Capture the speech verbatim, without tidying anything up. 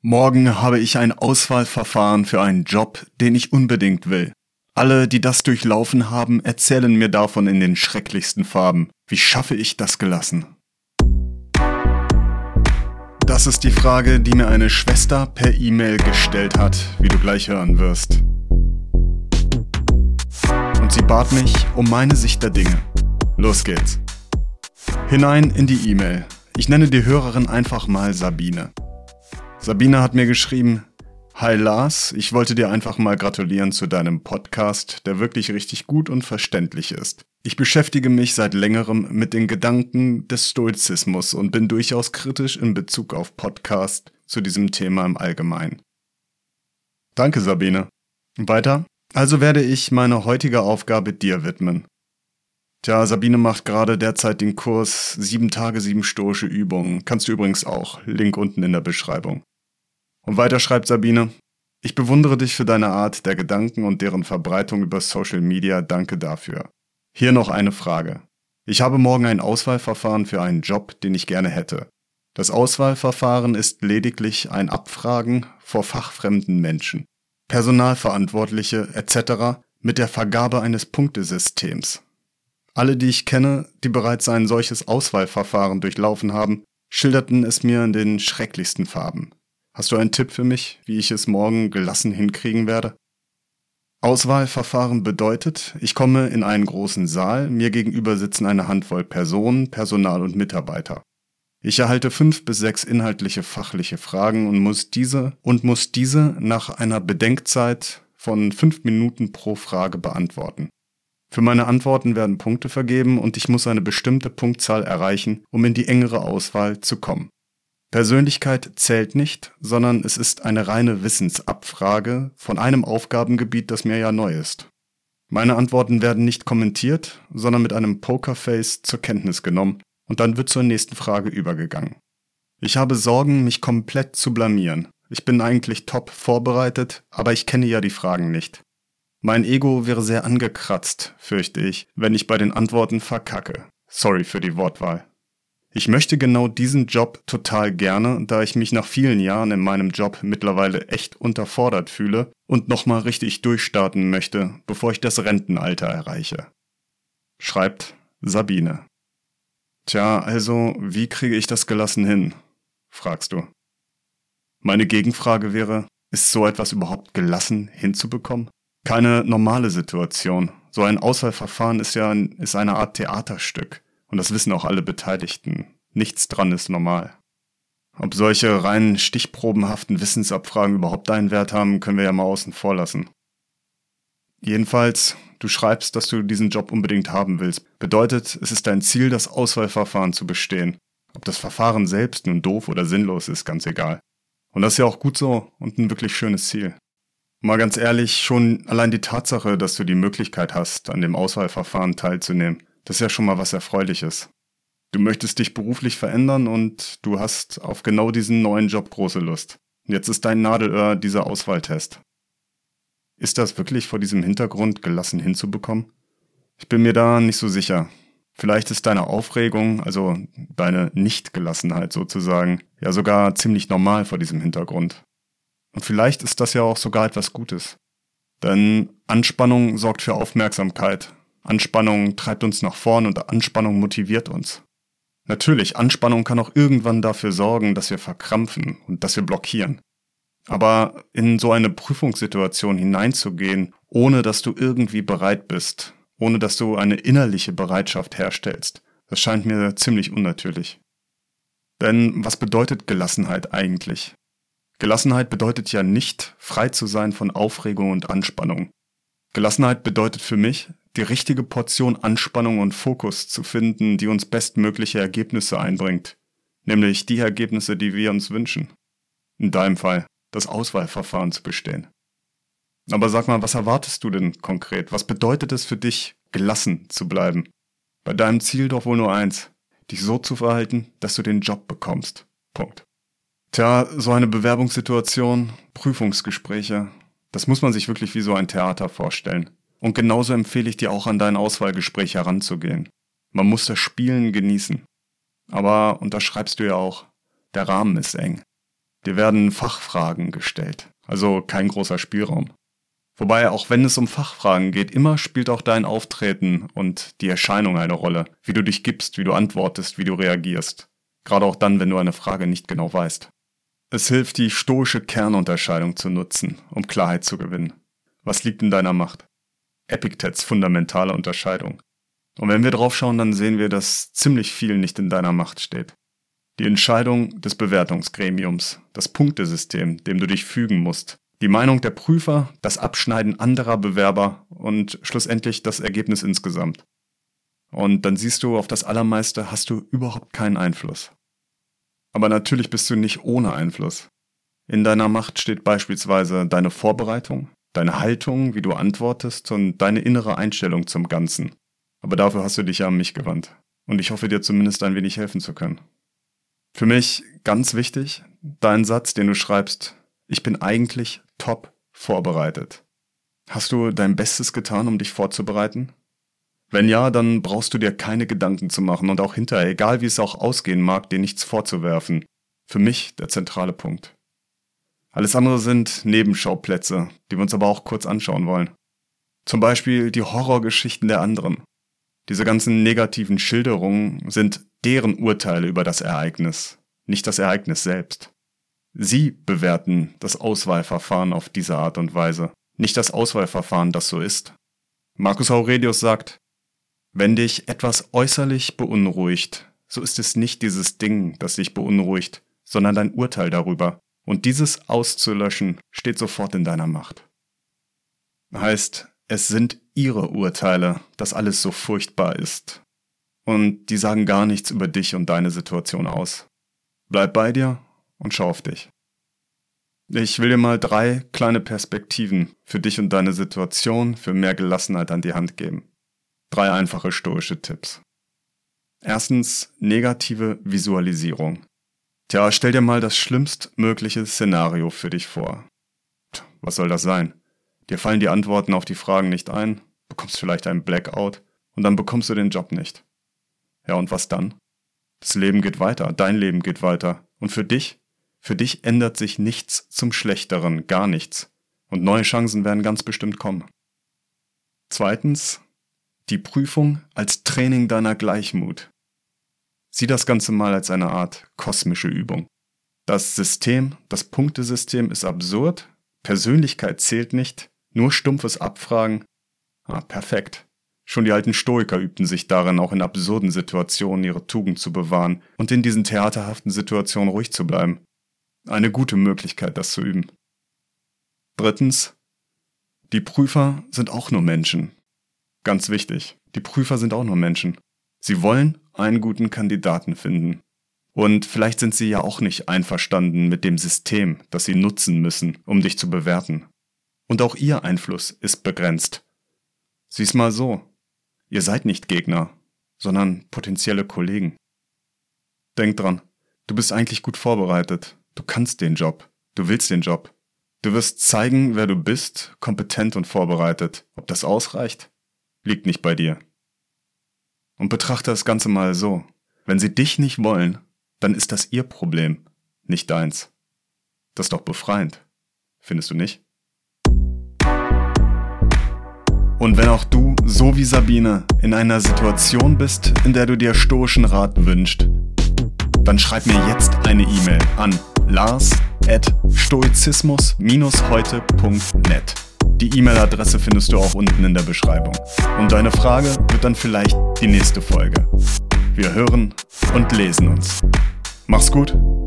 Morgen habe ich ein Auswahlverfahren für einen Job, den ich unbedingt will. Alle, die das durchlaufen haben, erzählen mir davon in den schrecklichsten Farben. Wie schaffe ich das gelassen? Das ist die Frage, die mir eine Schwester per E-Mail gestellt hat, wie du gleich hören wirst. Und sie bat mich um meine Sicht der Dinge. Los geht's. Hinein in die E-Mail. Ich nenne die Hörerin einfach mal Sabine. Sabine hat mir geschrieben: Hi Lars, ich wollte dir einfach mal gratulieren zu deinem Podcast, der wirklich richtig gut und verständlich ist. Ich beschäftige mich seit längerem mit den Gedanken des Stoizismus und bin durchaus kritisch in Bezug auf Podcast zu diesem Thema im Allgemeinen. Danke Sabine. Weiter? Also werde ich meine heutige Aufgabe dir widmen. Tja, Sabine macht gerade derzeit den Kurs sieben Tage, sieben stoische Übungen. Kannst du übrigens auch. Link unten in der Beschreibung. Und weiter schreibt Sabine: Ich bewundere dich für deine Art der Gedanken und deren Verbreitung über Social Media. Danke dafür. Hier noch eine Frage. Ich habe morgen ein Auswahlverfahren für einen Job, den ich gerne hätte. Das Auswahlverfahren ist lediglich ein Abfragen vor fachfremden Menschen, Personalverantwortliche et cetera mit der Vergabe eines Punktesystems. Alle, die ich kenne, die bereits ein solches Auswahlverfahren durchlaufen haben, schilderten es mir in den schrecklichsten Farben. Hast du einen Tipp für mich, wie ich es morgen gelassen hinkriegen werde? Auswahlverfahren bedeutet, ich komme in einen großen Saal, mir gegenüber sitzen eine Handvoll Personen, Personal und Mitarbeiter. Ich erhalte fünf bis sechs inhaltliche fachliche Fragen und muss diese und muss diese nach einer Bedenkzeit von fünf Minuten pro Frage beantworten. Für meine Antworten werden Punkte vergeben und ich muss eine bestimmte Punktzahl erreichen, um in die engere Auswahl zu kommen. Persönlichkeit zählt nicht, sondern es ist eine reine Wissensabfrage von einem Aufgabengebiet, das mir ja neu ist. Meine Antworten werden nicht kommentiert, sondern mit einem Pokerface zur Kenntnis genommen und dann wird zur nächsten Frage übergegangen. Ich habe Sorgen, mich komplett zu blamieren. Ich bin eigentlich top vorbereitet, aber ich kenne ja die Fragen nicht. Mein Ego wäre sehr angekratzt, fürchte ich, wenn ich bei den Antworten verkacke. Sorry für die Wortwahl. Ich möchte genau diesen Job total gerne, da ich mich nach vielen Jahren in meinem Job mittlerweile echt unterfordert fühle und nochmal richtig durchstarten möchte, bevor ich das Rentenalter erreiche. Schreibt Sabine. Tja, also, wie kriege ich das gelassen hin? Fragst du. Meine Gegenfrage wäre, ist so etwas überhaupt gelassen hinzubekommen? Keine normale Situation. So ein Auswahlverfahren ist ja ein, ist eine Art Theaterstück. Und das wissen auch alle Beteiligten. Nichts dran ist normal. Ob solche rein stichprobenhaften Wissensabfragen überhaupt einen Wert haben, können wir ja mal außen vor lassen. Jedenfalls, du schreibst, dass du diesen Job unbedingt haben willst. Bedeutet, es ist dein Ziel, das Auswahlverfahren zu bestehen. Ob das Verfahren selbst nun doof oder sinnlos ist, ganz egal. Und das ist ja auch gut so und ein wirklich schönes Ziel. Mal ganz ehrlich, schon allein die Tatsache, dass du die Möglichkeit hast, an dem Auswahlverfahren teilzunehmen, das ist ja schon mal was Erfreuliches. Du möchtest dich beruflich verändern und du hast auf genau diesen neuen Job große Lust. Und jetzt ist dein Nadelöhr dieser Auswahltest. Ist das wirklich vor diesem Hintergrund gelassen hinzubekommen? Ich bin mir da nicht so sicher. Vielleicht ist deine Aufregung, also deine Nichtgelassenheit sozusagen, ja sogar ziemlich normal vor diesem Hintergrund. Und vielleicht ist das ja auch sogar etwas Gutes. Denn Anspannung sorgt für Aufmerksamkeit. Anspannung treibt uns nach vorn und Anspannung motiviert uns. Natürlich, Anspannung kann auch irgendwann dafür sorgen, dass wir verkrampfen und dass wir blockieren. Aber in so eine Prüfungssituation hineinzugehen, ohne dass du irgendwie bereit bist, ohne dass du eine innerliche Bereitschaft herstellst, das scheint mir ziemlich unnatürlich. Denn was bedeutet Gelassenheit eigentlich? Gelassenheit bedeutet ja nicht, frei zu sein von Aufregung und Anspannung. Gelassenheit bedeutet für mich, die richtige Portion Anspannung und Fokus zu finden, die uns bestmögliche Ergebnisse einbringt. Nämlich die Ergebnisse, die wir uns wünschen. In deinem Fall, das Auswahlverfahren zu bestehen. Aber sag mal, was erwartest du denn konkret? Was bedeutet es für dich, gelassen zu bleiben? Bei deinem Ziel doch wohl nur eins, dich so zu verhalten, dass du den Job bekommst. Punkt. Tja, so eine Bewerbungssituation, Prüfungsgespräche, das muss man sich wirklich wie so ein Theater vorstellen. Und genauso empfehle ich dir auch an dein Auswahlgespräch heranzugehen. Man muss das Spielen genießen. Aber, und das schreibst du ja auch, der Rahmen ist eng. Dir werden Fachfragen gestellt, also kein großer Spielraum. Wobei, auch wenn es um Fachfragen geht, immer spielt auch dein Auftreten und die Erscheinung eine Rolle, wie du dich gibst, wie du antwortest, wie du reagierst. Gerade auch dann, wenn du eine Frage nicht genau weißt. Es hilft, die stoische Kernunterscheidung zu nutzen, um Klarheit zu gewinnen. Was liegt in deiner Macht? Epictets fundamentale Unterscheidung. Und wenn wir drauf schauen, dann sehen wir, dass ziemlich viel nicht in deiner Macht steht. Die Entscheidung des Bewertungsgremiums, das Punktesystem, dem du dich fügen musst, die Meinung der Prüfer, das Abschneiden anderer Bewerber und schlussendlich das Ergebnis insgesamt. Und dann siehst du, auf das Allermeiste hast du überhaupt keinen Einfluss. Aber natürlich bist du nicht ohne Einfluss. In deiner Macht steht beispielsweise deine Vorbereitung, deine Haltung, wie du antwortest und deine innere Einstellung zum Ganzen. Aber dafür hast du dich ja an mich gewandt. Und ich hoffe dir zumindest ein wenig helfen zu können. Für mich ganz wichtig, dein Satz, den du schreibst: Ich bin eigentlich top vorbereitet. Hast du dein Bestes getan, um dich vorzubereiten? Wenn ja, dann brauchst du dir keine Gedanken zu machen und auch hinterher, egal wie es auch ausgehen mag, dir nichts vorzuwerfen. Für mich der zentrale Punkt. Alles andere sind Nebenschauplätze, die wir uns aber auch kurz anschauen wollen. Zum Beispiel die Horrorgeschichten der anderen. Diese ganzen negativen Schilderungen sind deren Urteile über das Ereignis, nicht das Ereignis selbst. Sie bewerten das Auswahlverfahren auf diese Art und Weise, nicht das Auswahlverfahren, das so ist. Marcus Aurelius sagt: Wenn dich etwas äußerlich beunruhigt, so ist es nicht dieses Ding, das dich beunruhigt, sondern dein Urteil darüber. Und dieses auszulöschen, steht sofort in deiner Macht. Heißt, es sind ihre Urteile, dass alles so furchtbar ist. Und die sagen gar nichts über dich und deine Situation aus. Bleib bei dir und schau auf dich. Ich will dir mal drei kleine Perspektiven für dich und deine Situation für mehr Gelassenheit an die Hand geben. Drei einfache stoische Tipps. Erstens, negative Visualisierung. Tja, stell dir mal das schlimmstmögliche Szenario für dich vor. Was soll das sein? Dir fallen die Antworten auf die Fragen nicht ein, bekommst vielleicht einen Blackout und dann bekommst du den Job nicht. Ja, und was dann? Das Leben geht weiter, dein Leben geht weiter. Und für dich? Für dich ändert sich nichts zum Schlechteren, gar nichts. Und neue Chancen werden ganz bestimmt kommen. Zweitens, die Prüfung als Training deiner Gleichmut. Sieh das Ganze mal als eine Art kosmische Übung. Das System, das Punktesystem ist absurd, Persönlichkeit zählt nicht, nur stumpfes Abfragen. Ah, perfekt. Schon die alten Stoiker übten sich darin, auch in absurden Situationen ihre Tugend zu bewahren und in diesen theaterhaften Situationen ruhig zu bleiben. Eine gute Möglichkeit, das zu üben. Drittens, die Prüfer sind auch nur Menschen. Ganz wichtig, die Prüfer sind auch nur Menschen. Sie wollen einen guten Kandidaten finden. Und vielleicht sind sie ja auch nicht einverstanden mit dem System, das sie nutzen müssen, um dich zu bewerten. Und auch ihr Einfluss ist begrenzt. Sieh's mal so, ihr seid nicht Gegner, sondern potenzielle Kollegen. Denk dran, du bist eigentlich gut vorbereitet, du kannst den Job, du willst den Job. Du wirst zeigen, wer du bist, kompetent und vorbereitet. Ob das ausreicht, liegt nicht bei dir. Und betrachte das Ganze mal so, wenn sie dich nicht wollen, dann ist das ihr Problem, nicht deins. Das ist doch befreiend, findest du nicht? Und wenn auch du, so wie Sabine, in einer Situation bist, in der du dir stoischen Rat wünschst, dann schreib mir jetzt eine E-Mail an lars at stoizismus dash heute punkt net. Die E-Mail-Adresse findest du auch unten in der Beschreibung. Und deine Frage wird dann vielleicht die nächste Folge. Wir hören und lesen uns. Mach's gut!